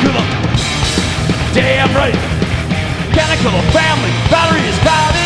to the damn right. Can I kill a family? Battery is crowded.